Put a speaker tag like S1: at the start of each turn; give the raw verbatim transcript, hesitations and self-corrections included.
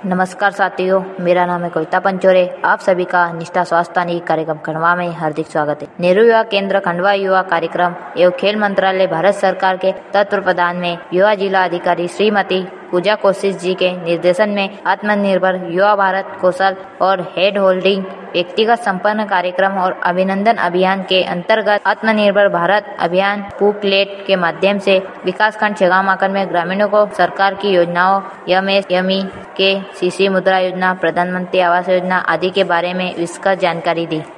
S1: नमस्कार साथियों, मेरा नाम है कविता पंचोरे। आप सभी का निष्ठा स्वास्थ्य कार्यक्रम खंडवा में हार्दिक स्वागत है। नेहरू युवा केंद्र खंडवा युवा कार्यक्रम एवं खेल मंत्रालय भारत सरकार के तत्वावधान में युवा जिला अधिकारी श्रीमती पूजा कौशिक जी के निर्देशन में आत्मनिर्भर युवा भारत कौशल और हेड होल्डिंग व्यक्तिगत संपन्न कार्यक्रम और अभिनंदन अभियान के अंतर्गत आत्मनिर्भर भारत अभियान पुकलेट के माध्यम से विकासखंड छगामाकर में ग्रामीणों को सरकार की योजनाओं एम एस एम ई के सीसी मुद्रा योजना, प्रधानमंत्री आवास योजना आदि के बारे में विस्तृत जानकारी दी।